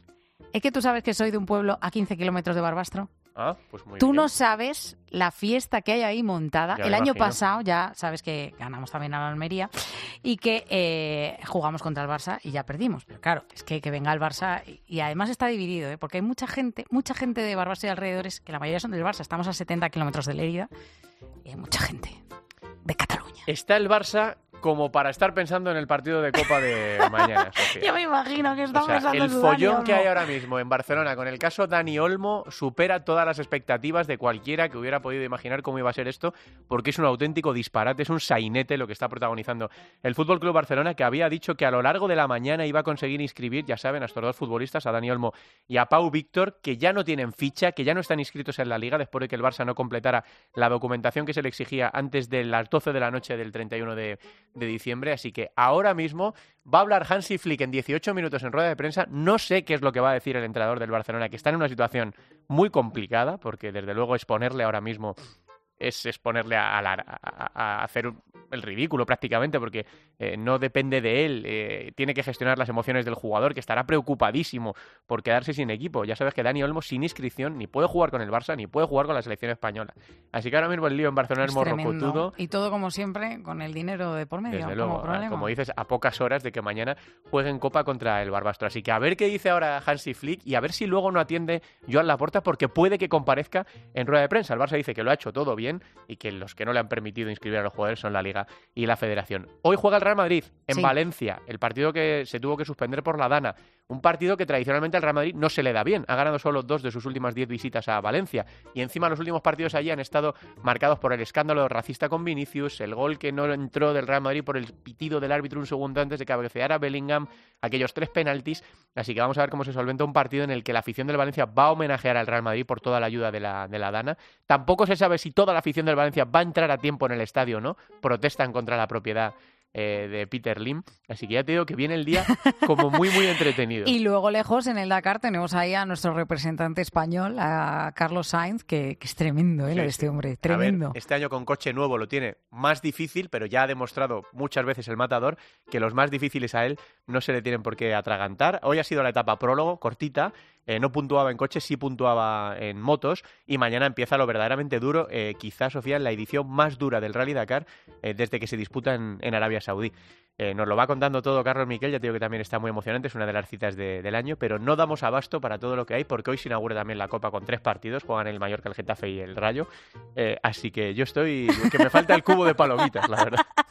es que tú sabes que soy de un pueblo a quince kilómetros de Barbastro. Ah, pues muy Tú bien. no sabes la fiesta que hay ahí montada. Ya el me año imagino. pasado ya sabes que ganamos también a la Almería y que eh, jugamos contra el Barça y ya perdimos. Pero claro, es que, que venga el Barça y, y además está dividido, ¿eh? Porque hay mucha gente, mucha gente de Barbastro y alrededores, que la mayoría son del Barça. Estamos a setenta kilómetros de Lérida y hay mucha gente de Cataluña. Está el Barça como para estar pensando en el partido de Copa de mañana, Sofía. Yo me imagino que está O sea, pensando el en follón Dani que hay Olmo. ahora mismo en Barcelona con el caso Dani Olmo supera todas las expectativas de cualquiera que hubiera podido imaginar cómo iba a ser esto, porque es un auténtico disparate, es un sainete lo que está protagonizando el F C Barcelona, que había dicho que a lo largo de la mañana iba a conseguir inscribir, ya saben, a estos dos futbolistas, a Dani Olmo y a Pau Víctor, que ya no tienen ficha, que ya no están inscritos en la Liga después de que el Barça no completara la documentación que se le exigía antes de las doce de la noche del treinta y uno de diciembre, así que ahora mismo va a hablar Hansi Flick en dieciocho minutos en rueda de prensa. No sé qué es lo que va a decir el entrenador del Barcelona, que está en una situación muy complicada, porque desde luego exponerle ahora mismo es exponerle a, a, la- a- a hacer el ridículo prácticamente, porque eh, no depende de él, eh, tiene que gestionar las emociones del jugador, que estará preocupadísimo por quedarse sin equipo. Ya sabes que Dani Olmo sin inscripción ni puede jugar con el Barça ni puede jugar con la selección española. Así que ahora mismo el lío en Barcelona es Es tremendo. morrocotudo. Y todo como siempre con el dinero de por medio. Desde como luego, problema. como dices, a pocas horas de que mañana jueguen Copa contra el Barbastro. Así que a ver qué dice ahora Hansi Flick y a ver si luego no atiende Joan Laporta, porque puede que comparezca en rueda de prensa. El Barça dice que lo ha hecho todo bien y que los que no le han permitido inscribir a los jugadores son la Liga y la Federación. Hoy juega el Real Madrid en Sí. Valencia, el partido que se tuvo que suspender por la Dana. Un partido que tradicionalmente al Real Madrid no se le da bien. Ha ganado solo dos de sus últimas diez visitas a Valencia. Y encima los últimos partidos allí han estado marcados por el escándalo racista con Vinicius, el gol que no entró del Real Madrid por el pitido del árbitro un segundo antes de cabecear a Bellingham, aquellos tres penaltis. Así que vamos a ver cómo se solventa un partido en el que la afición del Valencia va a homenajear al Real Madrid por toda la ayuda de la, de la Dana. Tampoco se sabe si toda la afición del Valencia va a entrar a tiempo en el estadio o no. Protestan contra la propiedad eh, de Peter Lim. Así que ya te digo que viene el día como muy, muy entretenido. Y luego lejos en el Dakar tenemos ahí a nuestro representante español, a Carlos Sainz, que, que es tremendo, ¿eh? Sí, lo de sí. este hombre, A ver, tremendo. este año con coche nuevo lo tiene más difícil, pero ya ha demostrado muchas veces el matador que los más difíciles a él no se le tienen por qué atragantar. Hoy ha sido la etapa prólogo, cortita, eh, no puntuaba en coches, sí puntuaba en motos, y mañana empieza lo verdaderamente duro, eh, quizás, Sofía, la edición más dura del Rally Dakar eh, desde que se disputa en, en Arabia Saudí. Eh, nos lo va contando todo Carlos Miquel, ya te digo que también está muy emocionante, es una de las citas de- del año, pero no damos abasto para todo lo que hay, porque hoy se inaugura también la Copa con tres partidos, juegan el Mallorca, el Getafe y el Rayo, eh, así que yo estoy, que me falta el cubo de palomitas, la verdad.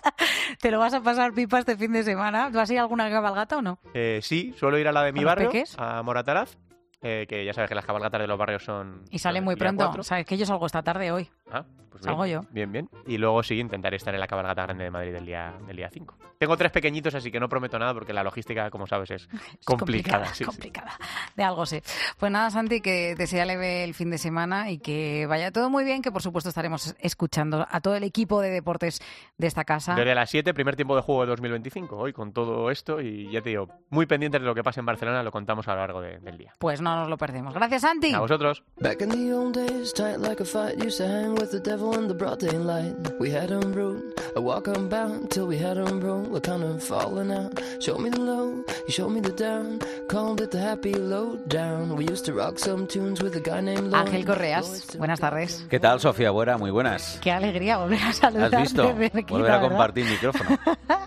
¿Te lo vas a pasar pipa este fin de semana? ¿Tú has ido a alguna cabalgata o no? Eh, sí, suelo ir a la de mi ¿A los barrio, peques? a Morataraz, eh, que ya sabes que las cabalgatas de los barrios son... Y sale son muy el día pronto. cuatro. Sabes que yo salgo esta tarde hoy. Ah, pues Salgo bien, yo. Bien, bien. Y luego sí, intentaré estar en la cabalgata grande de Madrid del día del día cinco. Tengo tres pequeñitos, así que no prometo nada porque la logística, como sabes, es, Es complicada. complicada, sí, sí. complicada. De algo sé. Pues nada, Santi, que te sea leve el fin de semana y que vaya todo muy bien, que por supuesto estaremos escuchando a todo el equipo de deportes de esta casa. Desde las siete, primer tiempo de juego de dos mil veinticinco, hoy con todo esto y ya te digo, muy pendientes de lo que pasa en Barcelona, lo contamos a lo largo de- del día. Pues no nos lo perdemos. Gracias, Santi. A vosotros. Back in the old days, tight like a fight, used to hang with the devil in the broad daylight. We had 'em brewed, I walk 'em bound till we had 'em rolled. We're kind of falling out. Show me the low, you show me the down. Called it the happy low down. We used to rock some tunes with a guy named Lloyd. Ángel Correas, buenas tardes. ¿Qué tal, Sofía Buera? Muy buenas. Qué alegría volver a saludarte. ¿Has visto? de cerquita, Volver a ¿verdad? compartir micrófono.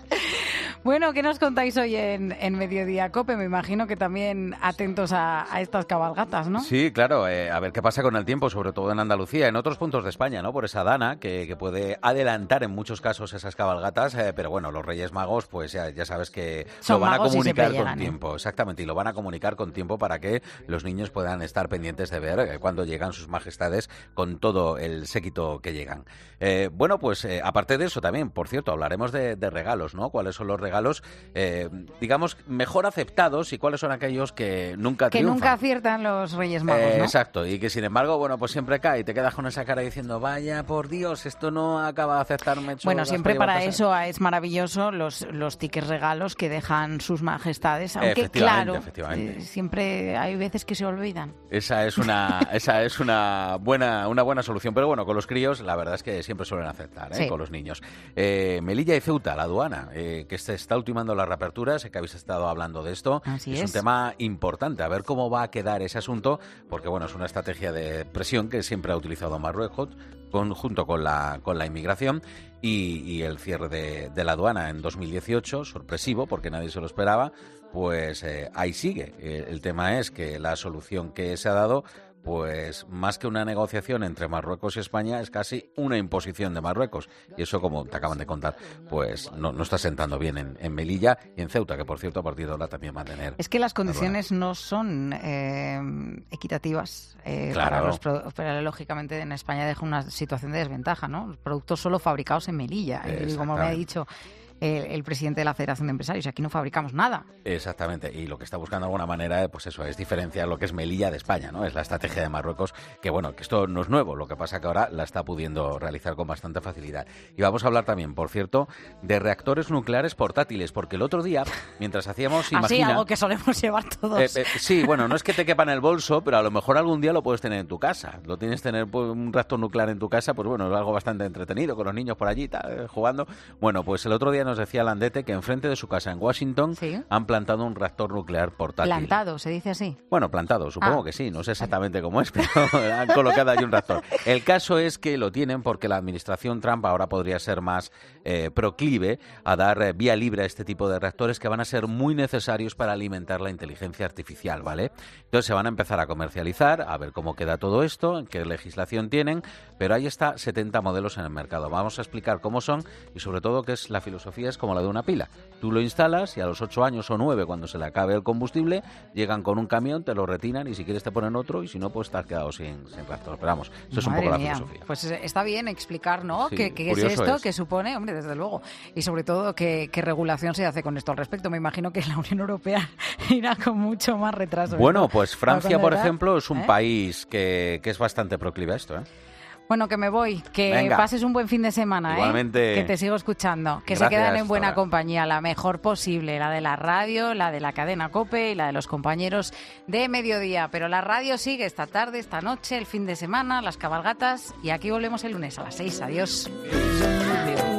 Bueno, ¿qué nos contáis hoy en, en Mediodía Cope? Me imagino que también atentos a, a estas cabalgatas, ¿no? Sí, claro. Eh, a ver qué pasa con el tiempo, sobre todo en Andalucía, en otros puntos de España, ¿no? Por esa dana que, que puede adelantar en muchos casos esas cabalgatas, eh, pero bueno, los Reyes Magos, pues ya, ya sabes que Son lo van a magos y comunicar siempre con llegan, ¿eh? tiempo, exactamente, y lo van a comunicar con tiempo para que los niños puedan estar pendientes de ver eh, cuándo llegan sus majestades con todo el séquito que llegan. Eh, bueno, pues eh, aparte de eso también, por cierto, hablaremos de, de regalos, ¿no? ¿Cuáles son los regalos, eh, digamos, mejor aceptados y cuáles son aquellos que nunca Que triunfan? nunca aciertan los Reyes Magos, Eh, ¿no? Exacto, y que sin embargo, bueno, pues siempre cae y te quedas con esa cara diciendo, vaya, por Dios, esto no acaba de aceptarme. Bueno, siempre para eso es maravilloso los, los tickets regalos que dejan sus majestades, aunque Efectivamente, claro, efectivamente. eh, siempre hay veces que se olvidan. Esa es una esa es una buena una buena solución, pero bueno, con los críos la verdad es que siempre suelen aceptar, ¿eh? Sí. Con los niños. Eh, Melilla y Ceuta, la aduana, eh, que se está ultimando la reapertura, sé que habéis estado hablando de esto. Así es, es. un tema importante, a ver cómo va a quedar ese asunto, porque bueno, es una estrategia de presión que siempre ha utilizado Marruecos, con, junto con la, con la inmigración. Y, y el cierre de, de la aduana en dos mil dieciocho, sorpresivo, porque nadie se lo esperaba, pues eh, ahí sigue. Eh, el tema es que la solución que se ha dado, pues más que una negociación entre Marruecos y España, es casi una imposición de Marruecos. Y eso, como te acaban de contar, pues no, no está sentando bien en, en Melilla y en Ceuta, que por cierto a partir de ahora también va a tener. Es que las condiciones no son eh, equitativas eh, Claro. para los productos, pero lógicamente en España deja una situación de desventaja, ¿no? Los productos solo fabricados en Melilla. Y como me ha Exactamente. dicho el, el presidente de la Federación de Empresarios, aquí no fabricamos nada. Exactamente, y lo que está buscando de alguna manera, pues eso, es diferenciar lo que es Melilla de España, ¿no? Es la estrategia de Marruecos, que bueno, que esto no es nuevo, lo que pasa que ahora la está pudiendo realizar con bastante facilidad. Y vamos a hablar también, por cierto, de reactores nucleares portátiles, porque el otro día, mientras hacíamos, Así, imagina... algo que solemos llevar todos. Eh, eh, sí, bueno, no es que te quepa en el bolso, pero a lo mejor algún día lo puedes tener en tu casa. Lo tienes tener pues, un reactor nuclear en tu casa, pues bueno, es algo bastante entretenido, con los niños por allí tal, eh, jugando. Bueno, pues el otro día nos decía Landete que enfrente de su casa en Washington ¿Sí? han plantado un reactor nuclear portátil. Plantado, se dice así. Bueno, plantado, supongo Ah. que sí, no sé exactamente cómo es, pero han colocado ahí un reactor. El caso es que lo tienen porque la administración Trump ahora podría ser más eh, proclive a dar eh, vía libre a este tipo de reactores que van a ser muy necesarios para alimentar la inteligencia artificial, ¿vale? Entonces se van a empezar a comercializar, a ver cómo queda todo esto, en qué legislación tienen, pero ahí está setenta modelos en el mercado. Vamos a explicar cómo son y sobre todo que es la filosofía es como la de una pila. Tú lo instalas y a los ocho años o nueve, cuando se le acabe el combustible, llegan con un camión, te lo retiran y si quieres te ponen otro y si no, pues estás quedado sin, sin reactor. Pero vamos, eso es un Madre poco mía. la filosofía. Pues está bien explicar, ¿no? Sí, ¿Qué, qué es curioso esto? es. ¿Qué supone? Hombre, desde luego. Y sobre todo, ¿qué, qué regulación se hace con esto al respecto? Me imagino que la Unión Europea irá con mucho más retraso. Bueno, ¿no? pues Francia, Cuando por era- ejemplo, es un ¿eh? país que, que es bastante proclive a esto, ¿eh? Bueno, que me voy. Que Venga. pases un buen fin de semana, Igualmente. ¿eh? Que te sigo escuchando. Que se Gracias, quedan en hasta buena ahora. compañía, la mejor posible. La de la radio, la de la cadena COPE y la de los compañeros de Mediodía. Pero la radio sigue esta tarde, esta noche, el fin de semana, las cabalgatas. Y aquí volvemos el lunes a las seis. Adiós.